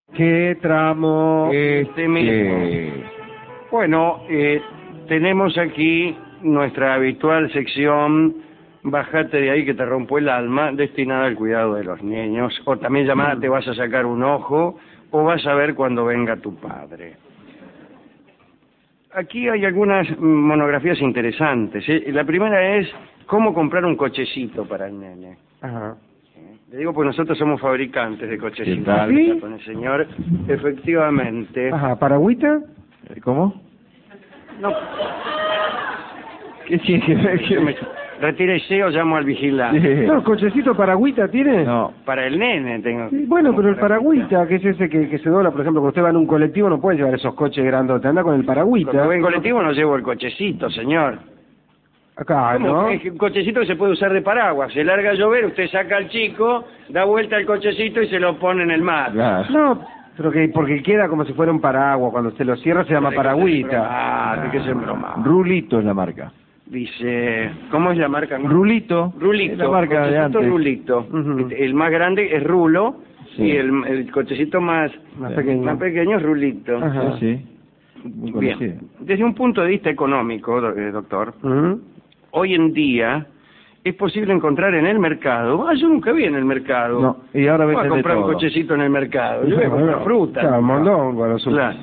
¿Qué tramo? Este mismo. Bueno, tenemos aquí nuestra habitual sección Bájate de ahí que te rompo el alma, destinada al cuidado de los niños, o también llamada Te vas a sacar un ojo, o vas a ver cuando venga tu padre. Aquí hay algunas monografías interesantes. La primera es cómo comprar un cochecito para el nene. Ajá. Le digo, pues nosotros somos fabricantes de cochecitos. ¿Qué tal? ¿Sí? Con el señor, efectivamente. Ajá, ¿paragüita? ¿Cómo? No. ¿Qué tiene que ver? Retírese o llamo al vigilante. No, ¿cochecito paragüita tiene? No. Para el nene tengo. Sí, bueno, pero el paragüita, que es ese que se dobla, por ejemplo, cuando usted va en un colectivo no puede llevar esos coches grandotes, anda con el paragüita. Cuando voy en colectivo no llevo el cochecito, señor. Acá, ¿Cómo? ¿no? Es un cochecito que se puede usar de paraguas. Se larga a llover, usted saca al chico, da vuelta al cochecito y se lo pone en el mar. Claro. No, pero que porque queda como si fuera un paraguas, cuando usted lo cierra se llama paragüita. Ah, de que se broma. Rulito es la marca. Dice, ¿cómo es la marca? Rulito. Rulito. Es la marca de cochecito antes. Rulito. Ujú. El más grande es Rulo, Sí. y el cochecito más pequeño es Rulito. Ajá. Sí. Muy Bien. conocido. Desde un punto de vista económico, doctor, Ujú. hoy en día es posible encontrar en el mercado. Yo nunca vi en el mercado. No, y ahora Voy a venden de comprar un todo. cochecito en el mercado. Yo voy a comprar fruta. Claro, mondongo a lo sumo. Claro.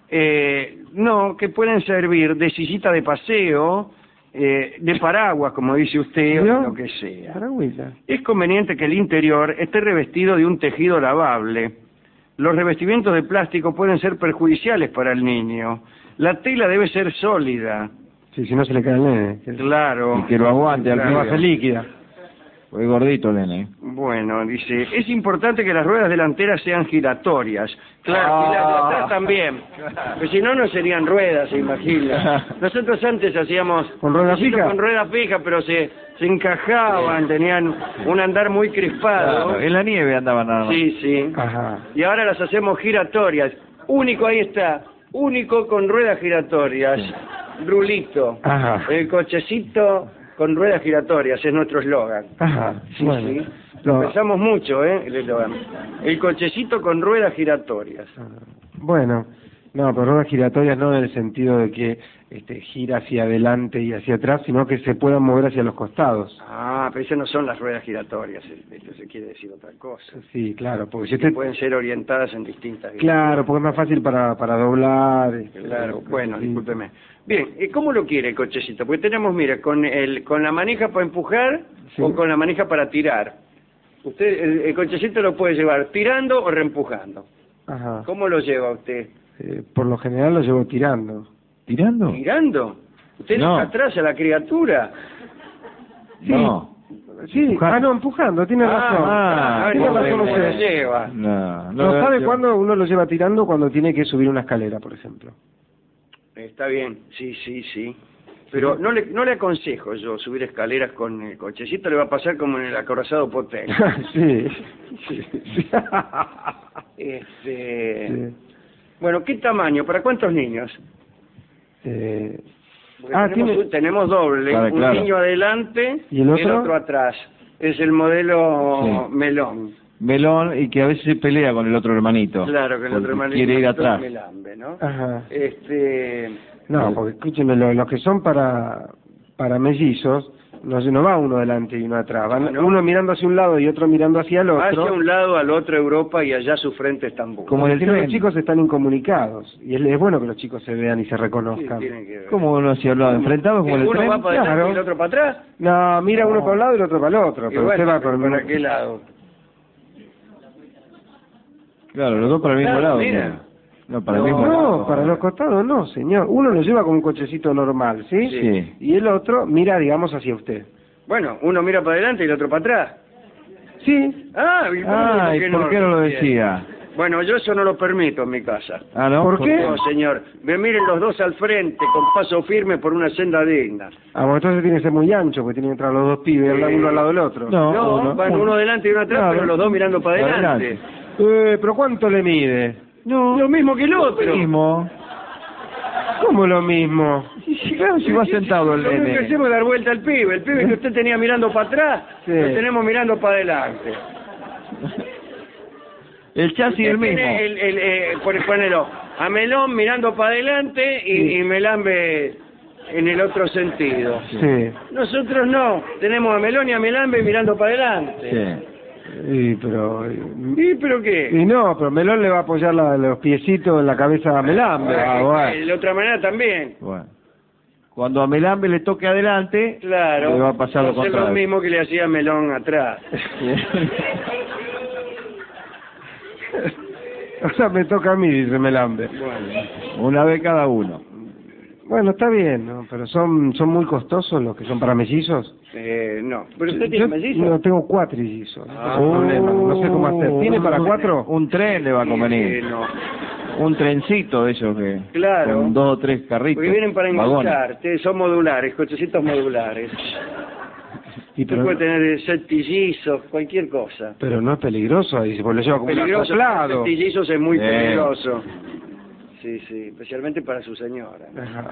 No, que pueden servir de sillita de paseo, de paraguas, como dice usted, ¿Vio? o lo que sea. Paragüita. Es conveniente que el interior esté revestido de un tejido lavable. Los revestimientos de plástico pueden ser perjudiciales para el niño. La tela debe ser sólida. Sí, si no se le cae el nene. Claro. Y que lo aguante al No va a pibe. ser líquida. Fue gordito el nene. Bueno, dice, es importante que las ruedas delanteras sean giratorias. Claro, y las de atrás también. Pues si no, no serían ruedas, se imagina. Nosotros antes hacíamos ¿Con rueda cochecitos fija? con ruedas fijas, pero se encajaban, tenían un andar muy crispado. Claro, en la nieve andaban nada más. Sí, sí. Ajá. Y ahora las hacemos giratorias. Único, ahí está. Único con ruedas giratorias. Rulito. Ajá. El cochecito con ruedas giratorias es nuestro eslogan. Ajá. Sí, Bueno. sí. No. Lo pensamos mucho, el eslogan. El cochecito con ruedas giratorias. Bueno, no, pero ruedas giratorias no en el sentido de que gira hacia adelante y hacia atrás, sino que se puedan mover hacia los costados. Ah, pero esas no son las ruedas giratorias. Esto se quiere decir otra cosa. Sí, claro, porque si Que usted... pueden ser orientadas en distintas Claro, porque es más fácil para doblar. Claro, bueno, sí. discúlpeme. Bien, ¿cómo lo quiere el cochecito? Porque tenemos, mire, con la manija para empujar, Sí. o con la manija para tirar. Usted, el cochecito lo puede llevar tirando o reempujando. Ajá. ¿Cómo lo lleva usted? Por lo general lo llevo tirando. ¿Tirando? ¿Tirando? ¿Usted No. deja atrás a la criatura? Sí. No. Sí, Empujar. no, empujando, tiene razón. Tiene razón ¿cómo lo usted. lleva? No sabe cuándo uno lo lleva tirando cuando tiene que subir una escalera, por ejemplo. Está bien, sí, sí, sí. Pero no le aconsejo yo subir escaleras con el cochecito, le va a pasar como en el acorazado Potel. Sí. Sí. Sí. Bueno, ¿qué tamaño? ¿Para cuántos niños? Porque tenemos doble, Claro, un claro. niño adelante ¿Y el otro? atrás. Es el modelo Sí. melón. Melón y que a veces se pelea con el otro hermanito. Claro, que el otro Porque hermanito quiere ir atrás. melambe, ¿no? Ajá. Este, No, porque escúcheme, los que son para mellizos, no va uno delante y uno atrás. Van ¿no? uno mirando hacia un lado y otro mirando hacia el otro. hacia un lado, al otro Europa y allá su frente Estambul. Como en el Porque los tren. chicos están incomunicados. Y es bueno que los chicos se vean y se Sí, reconozcan. tienen que ver. ¿Cómo uno se hablaba? ¿Enfrentados como en el Uno tren? va para adelante Claro. y el otro para atrás. No, mira uno para un lado y el otro para el otro. Y Pero bueno, usted va por el ¿para mismo... qué lado? Claro, los dos para el mismo Claro, lado. mira. No, para el mismo lado. No, para los costados no, señor. Uno lo lleva con un cochecito normal, ¿sí? Sí. Y el otro mira, digamos, hacia usted. Bueno, uno mira para adelante y el otro para atrás. Sí. Ah, ¿y Ah, ¿y por qué no lo decía? Bueno, yo eso no lo permito en mi casa. Ah, ¿no? ¿Por qué? No, señor. Me miren los dos al frente, con paso firme por una senda digna. Ah, bueno, entonces tiene que ser muy ancho, porque tiene que entrar los dos pibes, uno al lado del otro. No, van uno adelante y uno atrás, Claro. pero los dos mirando para Para adelante. Pero ¿cuánto le mide? No. Lo mismo que el otro. Mismo. ¿Cómo lo mismo? Claro, si va sentado el Lo único que nene. hacemos es dar vuelta al pibe. El pibe que usted tenía mirando para atrás, Sí. lo tenemos mirando para adelante. El chasis Usted el mismo. tiene ponelo, a Melón mirando para adelante y Melambe en el otro sentido. Sí. Nosotros no, tenemos a Melón y a Melambe mirando para adelante. Sí. Y pero ¿Y pero qué? y no, pero Melón le va a apoyar los piecitos en la cabeza a Melambe. bueno. De otra manera también. Bueno. Cuando a Melambe le toque adelante, Claro. le va a pasar lo Hacer lo contrario. mismo que le hacía a Melón atrás. O sea, me toca a mí, dice Melambe. Una vez cada uno. Bueno, está bien, ¿no? Pero son muy costosos los que son para mellizos. No. ¿Pero usted tiene Yo mellizo? no tengo cuatrillizos, no Ah. tengo problema, no sé cómo hacer. ¿Tiene para cuatro? Un tren le va a convenir. No. Un trencito de esos que... Claro. Con 2 o 3 carritos. Porque vienen para vagones. enganchar, son modulares, cochecitos modulares. Y Usted pero, puede tener septillizos, cualquier cosa. pero no es peligroso, ahí, porque lo lleva como un Peligroso, acoplado. septillizos es muy Sí. peligroso. Sí, sí, especialmente para su señora. ¿no? Ajá.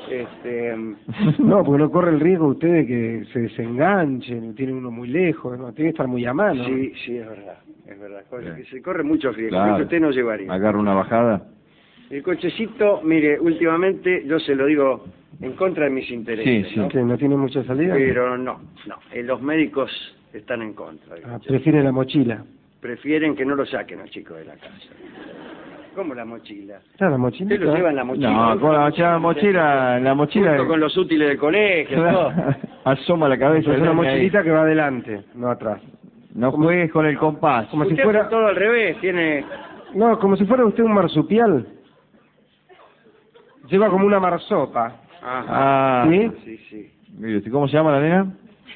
¿No? No, porque no corre el riesgo usted de que se desenganchen, tiene uno muy lejos, ¿no? Tiene que estar muy a mano. Sí, sí, es verdad. Sí. Que se corre mucho riesgo, Claro. que usted no llevaría. Agarra una bajada. El cochecito, mire, últimamente yo se lo digo en contra de mis intereses, Sí, sí. ¿no? Que no tiene mucha salida. Pero no, los médicos están en contra. del coche. Prefiere la mochila. Prefieren que no lo saquen al chico de la casa. ¿Cómo la mochila? Ah, la mochila. Usted lo lleva en la mochila. No, con la mochila... Junto con los útiles del colegio, todo. Asoma la cabeza. Es una ahí. mochilita que va adelante, no atrás. No juegues con el compás. Como si Usted fuera- hace todo al revés, tiene... No, como si fuera usted un marsupial. Lleva como una marsopa. Ah, ¿Sí? Sí, sí. mire, ¿cómo se llama la nena?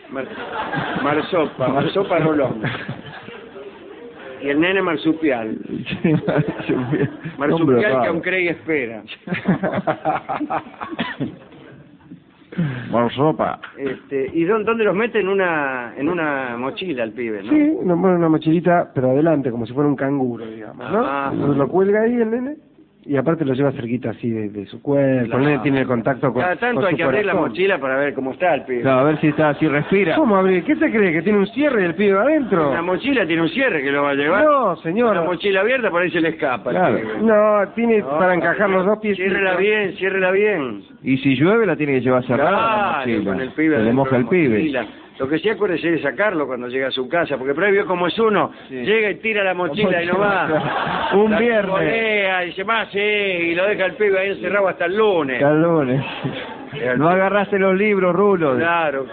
Marsopa Rolón. Y el nene marsupial. Marsupial que aún cree y espera. Marsopa. ¿Y dónde los mete? En una mochila el pibe, ¿no? Sí, nos pone una mochilita, pero adelante, como si fuera un canguro, digamos, ¿no? Ah. Entonces lo cuelga ahí el nene, y aparte lo lleva cerquita así de su cuerpo. Claro. El nene tiene el contacto con, Cada tanto con hay su que abrir la corazón. mochila para ver cómo está el pibe. Claro, a ver si está, si respira. ¿Cómo abrir? ¿Qué se cree? ¿Que tiene un cierre y el pibe va adentro? La mochila tiene un cierre que lo va a llevar. No, señora. La mochila abierta por ahí se le escapa. Claro. al pibe. No, tiene No, para encajar los dos pies. Ciérrela bien. Y si llueve la tiene que llevar cerrada la Claro, mochila. con el pibe Se le adentro moja de el la pibe. mochila. Lo que sí acuérdese de sacarlo cuando llega a su casa, porque previo como es uno, Sí. llega y tira la mochila y no va. Un La viernes. colea y se va, sí, y lo deja el pibe ahí encerrado hasta el lunes. Calones. No agarraste los libros, Rulo. Claro.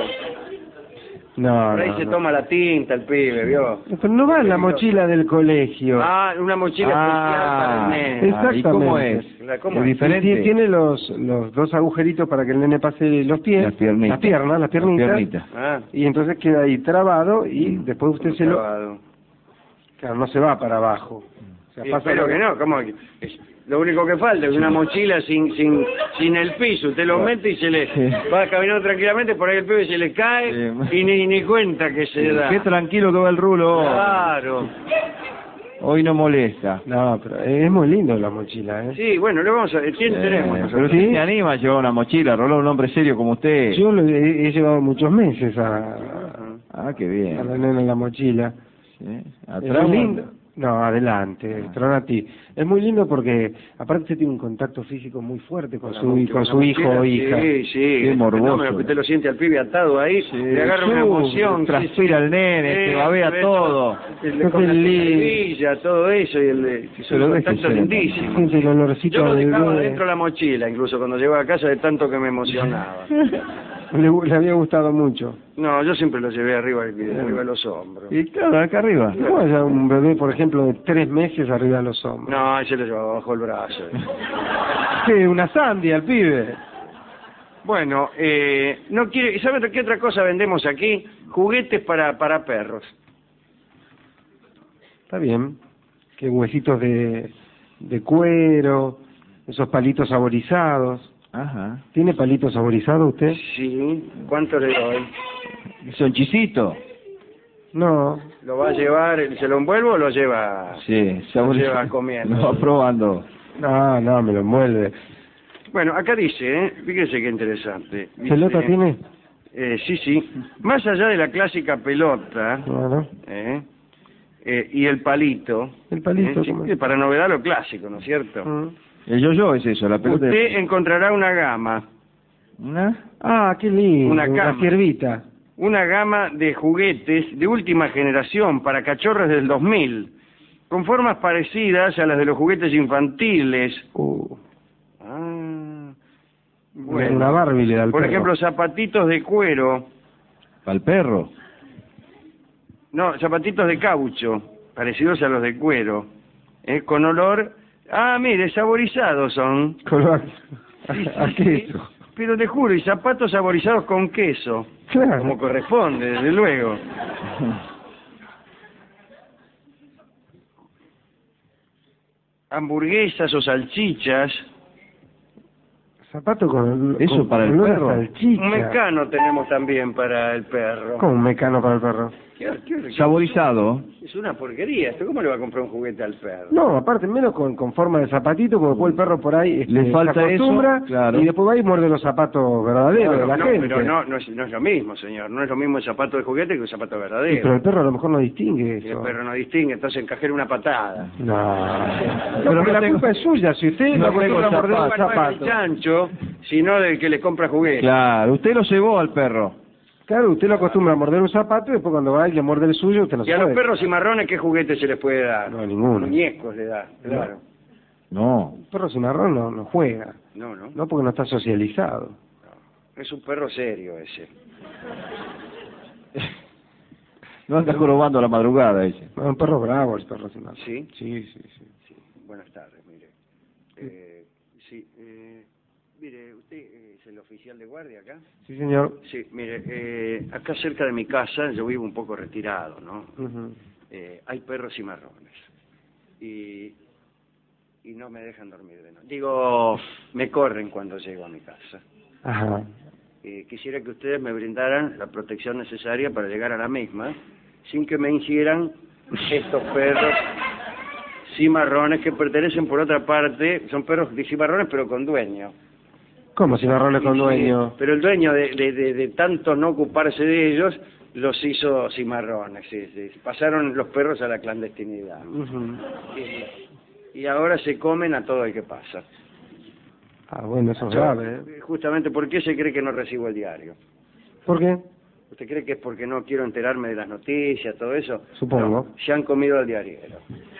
No, Por ahí no, se no. toma la tinta el pibe, ¿vio? Pero no va en la mochila del colegio. Ah, una mochila especial para el nene. Exactamente. ¿Y cómo es? ¿Cómo Es es? diferente. Tiene los dos agujeritos para que el nene pase los pies, Las piernitas. las piernitas, Las piernitas. Ah, y entonces queda ahí trabado y después usted se lo... trabado. Claro, no se va para abajo. O sea, Y pasa espero lo- que no, ¿cómo que? Lo único que falta es una mochila sin el piso, usted lo mete y se le Sí. va caminando tranquilamente, por ahí el pibe se le cae Sí. y ni cuenta que se da. Qué tranquilo que va el Rulo. Claro. Hoy no molesta. No, pero es muy lindo la mochila, ¿eh? Sí, bueno, le vamos a... ¿Quién tenemos? Pero nosotros? usted se anima a llevar una mochila, Rulo, un hombre serio como usted. Yo lo he llevado muchos meses a Ah, qué bien. la nena en la mochila. Sí. Es Atrás, muy lindo. No, adelante, Tronati. Es muy lindo porque aparte usted tiene un contacto físico muy fuerte con su hijo o hija. Sí, sí. Qué morboso. Fenómeno que usted lo siente al pibe atado ahí, le agarra una emoción. Transpira el nene, se babea ve todo. Le con la cerilla, todo eso, y es un contacto lindísimo. Siente el olorcito Yo lo del dejaba bebé. dentro de la mochila, incluso cuando llegaba a casa, de tanto que me emocionaba. Le había gustado mucho. No, yo siempre lo llevé arriba de los hombros. Y claro, acá arriba. ¿Cómo es un bebé, por ejemplo, de 3 meses arriba de los hombros? No, ese lo llevaba bajo el brazo. ¿Qué? ¿Una sandia al pibe? Bueno, no quiere, ¿sabe qué otra cosa vendemos aquí? Juguetes para perros. Está bien. Que huesitos de cuero, esos palitos saborizados. Ajá. ¿Tiene palitos saborizados usted? Sí, ¿cuánto le doy? Sonchicito. No. ¿Lo va a llevar, se lo envuelvo o lo lleva? Sí, Lo lleva comiendo. Lo va probando. No, me lo envuelve. Bueno, acá dice, fíjese qué interesante. Dice, ¿Pelota tiene? Sí. Más allá de la clásica pelota, Bueno. y el palito. El palito, Sí, ¿cómo? para novedad lo clásico, ¿no es cierto? El yo-yo es eso, la pelota. Usted encontrará una gama. ¿Una? Ah, qué lindo, Una cama. una ciervita. Una gama de juguetes de última generación para cachorros del 2000, con formas parecidas a las de los juguetes infantiles. Ah, bueno. Una Barbie le da al Por perro. ejemplo, zapatitos de cuero. ¿Para el perro? No, zapatitos de caucho, parecidos a los de cuero. Con olor... Ah, mire, saborizados son. Color Sí, a sí, queso. pero te juro, y zapatos saborizados con queso. Claro. Como corresponde, desde luego. Hamburguesas o salchichas. Zapato con... Eso con para el olor a perro. salchicha. Un mecano tenemos también para el perro. ¿Cómo un mecano para el perro? ¿Qué? Saborizado. Es una porquería esto. ¿Cómo le va a comprar un juguete al perro? No, aparte menos con forma de zapatito, porque después el perro por ahí Le falta se acostumbra eso, claro. y después va y muerde los zapatos verdaderos de la no, gente. pero no es lo mismo, señor. No es lo mismo el zapato de juguete que un zapato Sí, verdadero. pero el perro a lo mejor no distingue Y el eso. perro no distingue, entonces encajera una patada. No, Pero pero no la tengo- culpa es suya, si usted no lo acostumbra a tengo morder un zapato. No es el zapato. chancho, sino del que le compra juguete. Claro, usted lo cebó al perro. Claro, usted lo acostumbra a morder un zapato y después cuando va y le muerde el suyo, usted no Y a sabe. los perros cimarrones, ¿qué juguete se les puede dar? No, ninguno. Muñecos le da, claro. No. Un perro cimarrón no juega, No. no porque no está socializado. Es un perro serio ese. No anda jorobando a la madrugada ese. No, un perro bravo el perro cimarrón. ¿Sí? Sí. Sí. Buenas tardes, mire. Mire, ¿usted es el oficial de guardia acá? Sí, señor. Sí, mire, acá cerca de mi casa, yo vivo un poco retirado, ¿no? Ujú. Hay perros cimarrones. Y no me dejan dormir de noche. Digo, me corren cuando llego a mi casa. Ajá. Quisiera que ustedes me brindaran la protección necesaria para llegar a la misma, sin que me ingieran estos perros cimarrones que pertenecen por otra parte, son perros de cimarrones pero con dueño. ¿Cómo cimarrones con Sí, dueño? pero el dueño de tanto no ocuparse de ellos, los hizo cimarrones, sí. Pasaron los perros a la clandestinidad. Ujú. Y ahora se comen a todo el que pasa. Ah, bueno, eso es grave, ¿eh? Justamente, ¿por qué se cree que no recibo el diario? ¿Por qué? ¿Usted cree que es porque no quiero enterarme de las noticias, todo eso? Supongo. No, se han comido al diariero.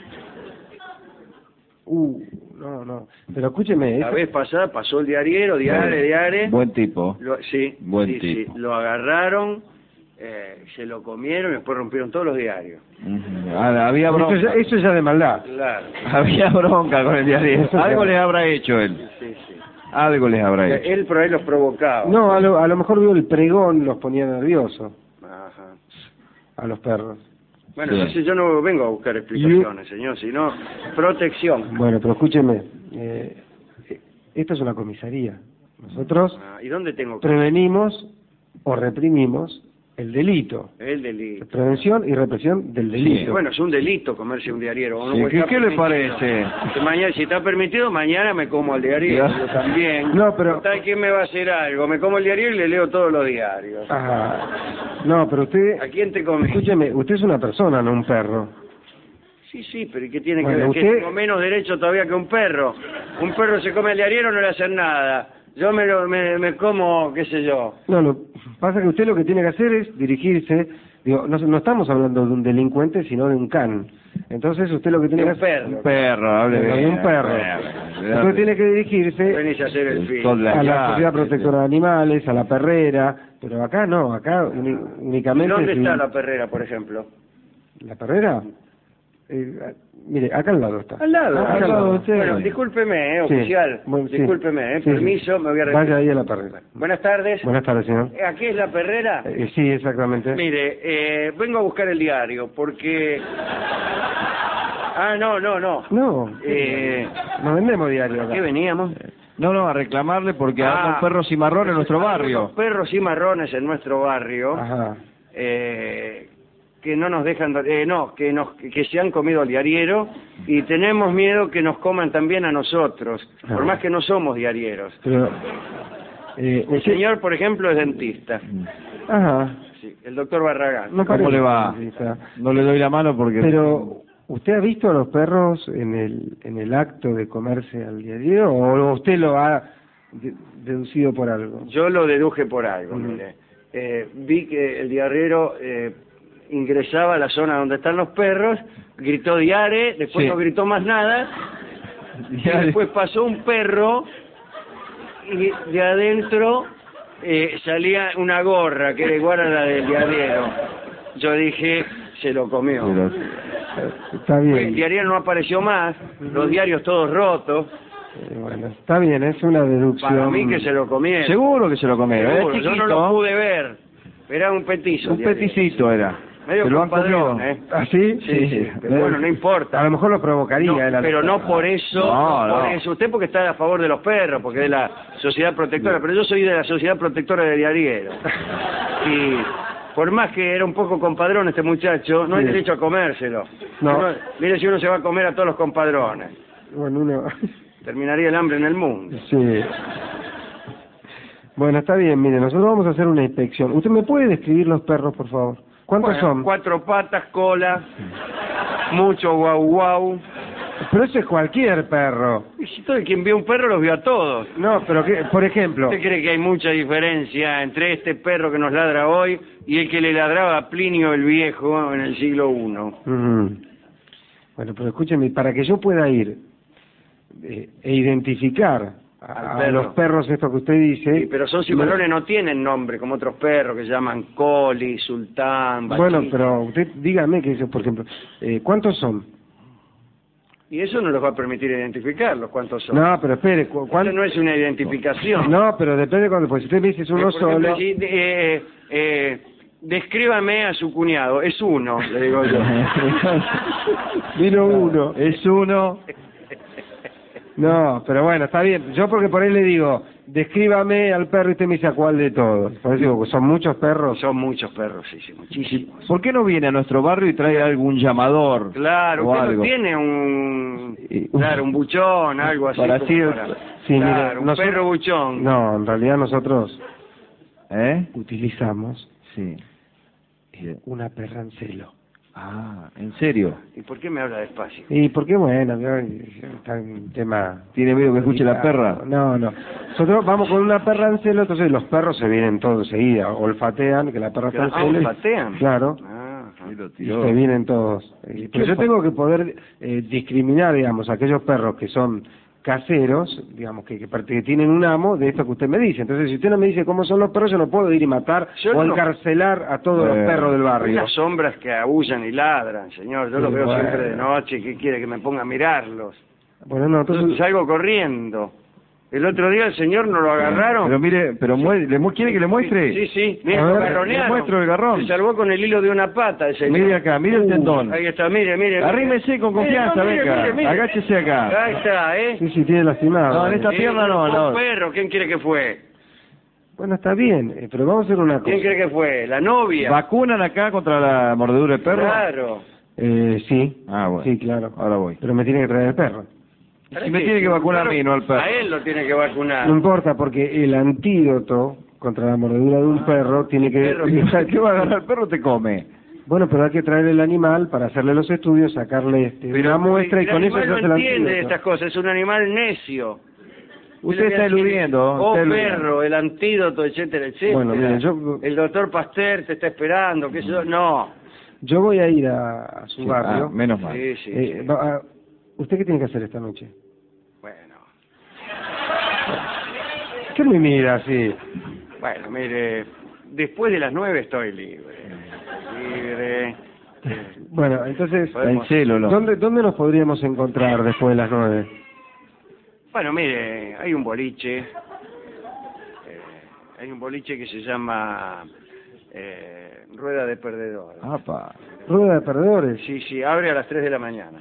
No. Pero escúcheme. La vez pasada pasó el diario. Buen tipo. Sí, Buen sí, tipo. sí. Lo agarraron, se lo comieron y después rompieron todos los diarios. Ujú. Había bronca. Eso ya de maldad. Claro. Había bronca con el diario. Algo les habrá hecho él. Sí. Algo les habrá hecho. Él por ahí los provocaba. No, a lo mejor vio el pregón, los ponía nerviosos Ajá. a los perros. Bueno, Sí. entonces yo no vengo a buscar explicaciones, señor, sino protección. Bueno, pero escúcheme, esto es una comisaría. Nosotros ¿Y dónde tengo que prevenimos o reprimimos el delito. el delito? Prevención y represión del delito. Bueno, es un delito comerse un diariero. ¿O no? Sí, Pues está ¿qué le permitido. parece? Que mañana, si está permitido, mañana me como el diario. Ya. Yo también. No, pero- Total, ¿quién me va a hacer algo? Me como el diario y le leo todos los diarios. Ajá. No, pero usted, ¿A quién te comes? escúcheme, usted es una persona, no un perro. Sí, pero ¿y qué tiene Bueno, que ver? Que usted- tengo menos derecho todavía que un perro. Un perro se come el diario, no le hacen nada. Yo me como, qué sé yo. No, pasa que usted lo que tiene que hacer es dirigirse, digo, no estamos hablando de un delincuente, sino de un can. Entonces usted lo que tiene De que un hacer... perro. Un perro, hable De bien. un perro. Usted tiene que dirigirse Venís a hacer el fin. Con la- a la llave, Sociedad Protectora de Animales, a la perrera, pero acá no, acá únicamente... ¿Dónde si- está la perrera, por ejemplo? ¿La perrera? Mire, acá al lado está. Al lado. Acá al lado, sí. Bueno, discúlpeme, Sí. oficial. Bueno, sí. Discúlpeme, Sí, sí. Permiso, me voy a retirar. Vaya ahí a la perrera. Buenas tardes. Buenas tardes, señor. ¿Aquí es la perrera? Sí, exactamente. Mire, vengo a buscar el diario porque... No. No, no vendemos diario acá. ¿Qué veníamos? No, a reclamarle porque anda un perro cimarrón en nuestro barrio. Los perros cimarrones en nuestro barrio Ajá. que no nos dejan... que se han comido al diariero y tenemos miedo que nos coman también a nosotros, por más que no somos diarieros. Pero... El señor, por ejemplo, es dentista. Ajá, sí, el doctor Barragán. No ¿Cómo parece le va? dentista. No le doy la mano porque... Pero, ¿usted ha visto a los perros en el acto de comerse al diario o usted lo ha deducido por algo? Yo lo deduje por algo, Ujú. mire. Vi que el diarrero ingresaba a la zona donde están los perros, gritó diare, después Sí. no gritó más nada, y después pasó un perro y de adentro salía una gorra que era igual a la del diarero. Yo dije, se lo comió. Pero- Está El bien. diario no apareció más, los diarios todos rotos. Bueno, está bien, es una deducción. Para mí que se lo comieron. Seguro que se lo comieron. Era Seguro, yo no lo chiquito. pude ver. Era un petizo. Un diario. peticito era. Medio Se lo han compadrón, comido. ¿Ah, sí? Sí, sí, pero bueno, no importa. A lo mejor lo provocaría. No, él a- pero no por eso, No, no por no. eso. Usted porque está a favor de los perros, porque es de la sociedad protectora, pero yo soy de la sociedad protectora de diarieros. Y por más que era un poco compadrón este muchacho, no hay Sí. derecho a comérselo. No. Mire si uno se va a comer a todos los compadrones. Bueno, uno... Terminaría el hambre en el mundo. Sí. Bueno, está bien, mire, nosotros vamos a hacer una inspección. ¿Usted me puede describir los perros, por favor? ¿Cuántos Bueno, son? 4 patas, cola, mucho guau guau. Pero ese es cualquier perro. Y si todo el quien vio un perro los vio a todos. No, pero que, por ejemplo... ¿Usted cree que hay mucha diferencia entre este perro que nos ladra hoy y el que le ladraba a Plinio el Viejo en el siglo I? Ujú. Bueno, pero escúcheme, para que yo pueda ir e identificar Al a perro. los perros estos que usted dice... Sí, pero son cimarrones, no tienen nombre como otros perros que se llaman Coli, Sultán, Bueno, Bachito. pero usted dígame que, por ejemplo, ¿cuántos son? Y eso no los va a permitir identificarlos, ¿cuántos son? No, pero espere, Eso ¿cuántos? no es una identificación. No, pero depende cuando, pues si usted me dice es uno Por ejemplo, solo... si, descríbame a su cuñado, es uno, le digo yo. Vino uno. Es uno. No, pero bueno, está bien. Yo porque por ahí le digo, descríbame al perro y usted me dice a cuál de todos. Por eso digo, son muchos perros. Son muchos perros, sí, sí, muchísimos. ¿Por qué no viene a nuestro barrio y trae algún llamador? Claro, o usted no algo? tiene un... Y- Claro, un buchón, algo así. Para como así- Sí, mire, claro, un nosotros- perro buchón. No, en realidad nosotros ¿Eh? utilizamos Sí. una perrancelo. Ah, ¿en serio? ¿Y por qué me habla despacio? ¿Y por qué? Bueno, está en tema... ¿Tiene miedo que escuche la perra? No, no. Nosotros vamos con una perrancelo, entonces los perros se vienen todos enseguida, olfatean, que la perra está en celo y- ¿olfatean? Claro. Ah, ajá. Y lo Y tiró. se vienen todos. Pero yo tengo que poder discriminar, digamos, aquellos perros que son caseros, digamos, que tienen un amo, de esto que usted me dice. Entonces, si usted no me dice cómo son los perros, yo no puedo ir y matar Yo o no- encarcelar a todos los perros del barrio. Las sombras que aullan y ladran, señor. Yo los Sí, veo bueno. siempre de noche. ¿Qué quiere que me ponga a mirarlos? Bueno, no, entonces... Salgo corriendo. El otro día el señor nos lo agarraron. Pero mire, pero ¿quiere que le muestre? Sí, sí. Mire, A lo ver, garronearon. le muestro el garrón. Se salvó con el hilo de una pata el señor. Mire acá, mire el tendón. Ahí está, mire, mire. Arrímese con confianza, Mire, venga. mire, mire. Agáchese acá. Ahí está, ¿eh? Sí, sí, tiene lastimado. No, en esta pierna no, Un no. perro, ¿quién cree que fue? Bueno, está bien, pero vamos a hacer una cosa. ¿Quién cree que fue? ¿La novia? ¿Vacunan acá contra la mordedura del perro? Claro. Sí. Ah, bueno. Sí, claro. Ahora voy. Pero me tiene que traer el perro. Si me tiene que vacunar a mí, no al perro. A él lo tiene que vacunar. No importa, porque el antídoto contra la mordedura de un perro tiene que... perro ¿Qué va a agarrar el perro? Te come. Bueno, pero hay que traer el animal para hacerle los estudios, sacarle una muestra y el con eso animal se no hace el entiende antídoto. estas cosas, es un animal necio. Usted está eludiendo. Oh, está eludiendo. perro, el antídoto, etcétera, etcétera. Bueno, mire, yo- El doctor Pasteur te está esperando, qué sé yo. No. Yo voy a ir a su Sí, barrio. menos mal. Sí, sí, sí. ¿Usted qué tiene que hacer esta noche? Bueno. ¿Qué me mira así? Bueno, mire, después de las 9 estoy libre. Libre. Bueno, entonces, Está en celo, ¿no? ¿dónde nos podríamos encontrar después de las 9? Bueno, mire, hay un boliche. Hay un boliche que se llama Rueda de Perdedores. Apa. ¿Rueda de perdedores? Sí, sí, abre a las 3 de la mañana.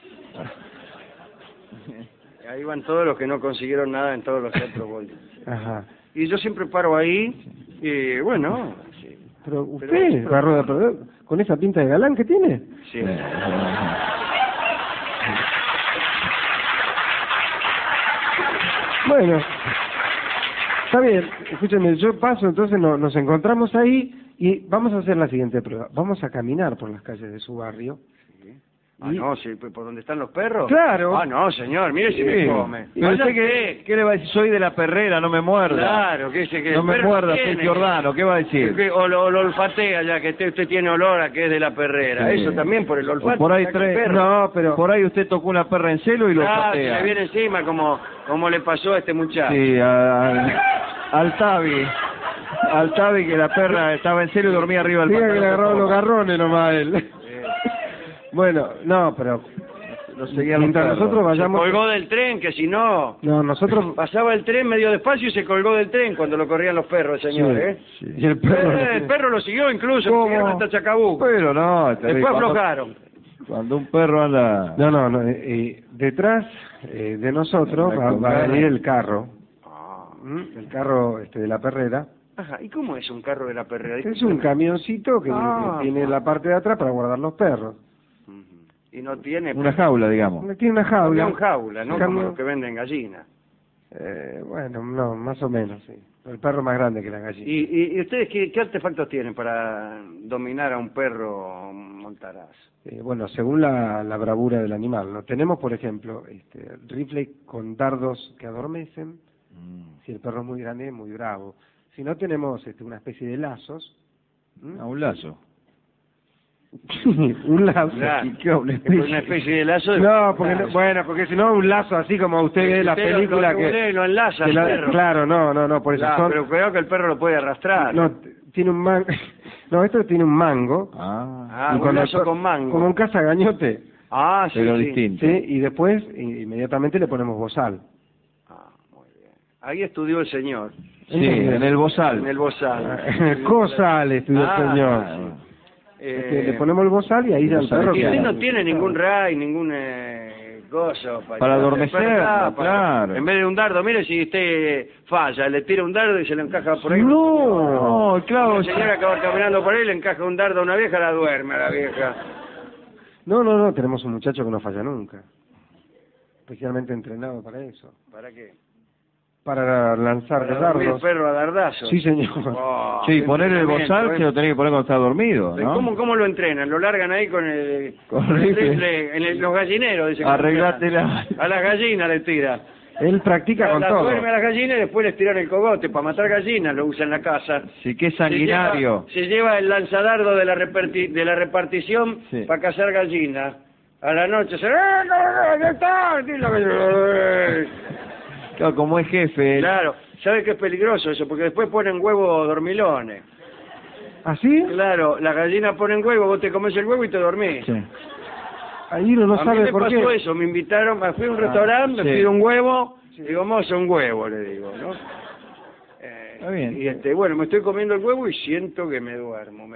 Ahí van todos los que no consiguieron nada en todos los otros boliches. Ajá. Y yo siempre paro ahí y bueno, sí. Pero usted, Pero- la rueda de perdedores, con esa pinta de galán que tiene. Sí. Bueno, está bien, escúcheme, yo paso, entonces nos encontramos ahí Y vamos a hacer la siguiente prueba. Vamos a caminar por las calles de su barrio. Ah, no, sí, ¿por donde están los perros? Claro. Ah, no, señor, mire si me come. ¿Y usted qué le va a decir? Soy de la perrera, no me muerda. Claro, que dice que No el me perro muerda, tiene. soy Giordano, ¿qué va a decir? O lo olfatea ya, que usted tiene olor a que es de la perrera. Sí. Eso también por el olfato. O por ahí saca el perro. No, pero... Por ahí usted tocó una perra en celo y lo Ah, se patea. le viene encima como le pasó a este muchacho. Sí, al Tavi. Al Tavi, que la perra estaba en celo y dormía arriba del Diga que pantalón. le agarraron los garrones nomás a él. Bueno, no, pero... Lo seguían los Mientras perros. nosotros Se vayamos... colgó del tren, que si no... No, nosotros... Pasaba el tren medio despacio y se colgó del tren cuando lo corrían los perros, señor, Sí, ¿eh? sí. Y el perro... El perro lo siguió incluso, ¿Cómo? siguieron hasta Chacabuco. Pero no, Después aflojaron. Cuando un perro anda... No, detrás de nosotros va a venir el carro. El carro de la perrera. Ajá, ¿y cómo es un carro de la perrera? Es un camioncito que Ah, tiene la parte de atrás para guardar los perros. Y no tiene... Una jaula, digamos. Tiene una jaula. Un jaula, ¿no? Un Como camión. los que venden gallinas. Bueno, no, más o menos, sí. El perro más grande que la gallina. ¿Y ustedes qué artefactos tienen para dominar a un perro montaraz? Bueno, según la bravura del animal, ¿no? Tenemos, por ejemplo, rifle con dardos que adormecen. Si el perro es muy grande, es muy bravo. Si no, tenemos una especie de lazos. Un lazo. Un lazo. Claro. ¿Qué, una Una especie de lazo de... No, porque si no, un lazo así como usted ve en la Usted película lo enlaza que al perro. claro, no, por eso Claro, son... pero cuidado que el perro lo puede arrastrar. No, tiene un mango... No, esto tiene un mango. Ah, Y un cuando lazo con mango. Como un cazagañote. Ah, sí, Pero sí. distinto. Sí, y después inmediatamente le ponemos bozal. Ah, muy bien. Ahí estudió el señor. Sí, en el bozal. En el bozal. Cosal estudió el señor. Le ponemos el bozal y ahí ya el perro Y usted queda. no tiene ningún ray, ningún gozo Para adormecer, claro. En vez de un dardo, mire si usted falla, le tira un dardo y se le encaja por ahí. No, claro. La señora que va caminando por ahí le encaja un dardo a una vieja, la duerme a la vieja. No, tenemos un muchacho que no falla nunca. Especialmente entrenado para eso. ¿Para qué? Para lanzar Para dormir dardos. el perro a dardazos. Sí, señor. Oh, Sí, qué poner el entrenamiento, bozal se lo tenés que poner cuando está dormido, ¿no? ¿Cómo lo entrenan? ¿Lo largan ahí con el rifle. rifle en los gallineros? Dicen. Arreglátela. A las gallinas le tira. Él practica con La todo. duerme a las gallinas y después les tiran el cogote para matar gallinas, lo usa en la casa. Sí, que es sanguinario. Se lleva el lanzadardo de la repartición Sí. para cazar gallinas. A la noche se... Claro, como es jefe. Claro, ¿sabe que es peligroso eso? Porque después ponen huevos dormilones. ¿Así? Claro, las gallinas ponen huevo, vos te comes el huevo y te dormís. Sí. Ahí uno no A mí sabe me por pasó qué. eso, me invitaron, fui a un restaurante, me sí. pido un huevo, digo, mozo, un huevo, le digo, ¿no? Está bien. Y bueno, me estoy comiendo el huevo y siento que me duermo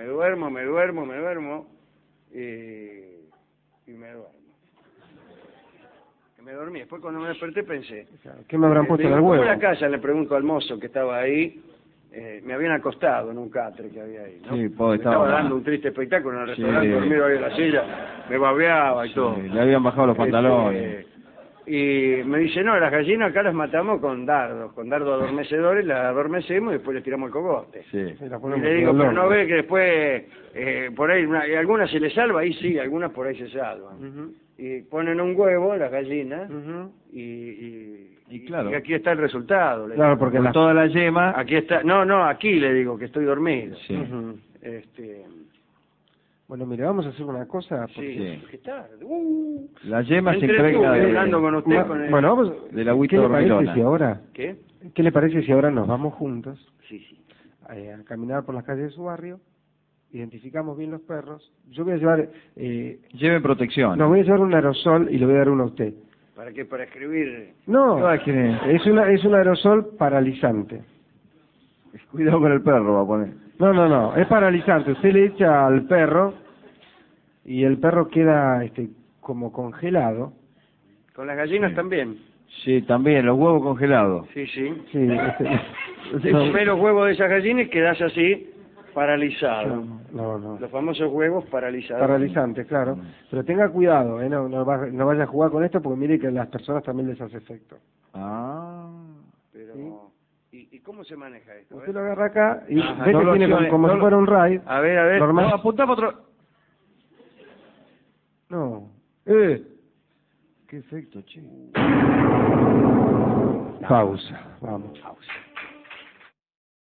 y me duermo. Que me dormí. Después cuando me desperté pensé, ¿Qué me habrán puesto en el ¿cómo huevo? la casa? Le pregunto al mozo que estaba ahí. Me habían acostado en un catre que había ahí, ¿no? Sí, Me estaba estaba mal. dando un triste espectáculo en el Sí. restaurante, dormido ahí en la silla, me babeaba y todo. Sí, le habían bajado los pantalones. Y me dice, no, las gallinas acá las matamos con dardos adormecedores, las adormecemos y después les tiramos el cogote. Sí. Y le digo, pero no ve que después, por ahí, algunas se les salva, ahí sí, algunas por ahí se salvan. Y ponen un huevo, las gallinas, y claro. y aquí está el resultado. le Claro, digo. porque Con las... toda la yema. Aquí está, no, aquí le digo que estoy dormido. Sí. Ujú. Bueno, mire, vamos a hacer una cosa. Sí, Sí. ¿qué tarde? La yema se Entretuve impregna hablando con de... usted con el... Bueno, vamos... de la agüita ¿Qué le parece dormilona. si ahora... ¿Qué? ¿Qué le parece si ahora nos vamos juntos Sí, sí. a caminar por las calles de su barrio? Identificamos bien los perros. Yo voy a llevar... Lleven protección. no, voy a llevar un aerosol y le voy a dar uno a usted. ¿Para qué? Para escribir... No, Ay, que- es un aerosol paralizante. Cuidado con el perro, va a poner. No, es paralizante. Usted le echa al perro y el perro queda como congelado. Con las gallinas Sí. también. Sí, también, los huevos congelados. Sí, sí. Sí, Te comés los huevos de esas gallinas y quedás así, paralizado. no. Los famosos huevos paralizados. Paralizante, claro. Pero tenga cuidado, no vaya a jugar con esto porque mire que a las personas también les hace efecto. Ah. Pero... Sí. ¿Y ¿Y cómo se maneja esto? Usted lo agarra acá y Ajá, ve no que lo tiene accione, como no si lo- fuera un raid. A ver. Normal. No, apunta para otro. No. Qué efecto, che. Pausa. Vamos. Pausa.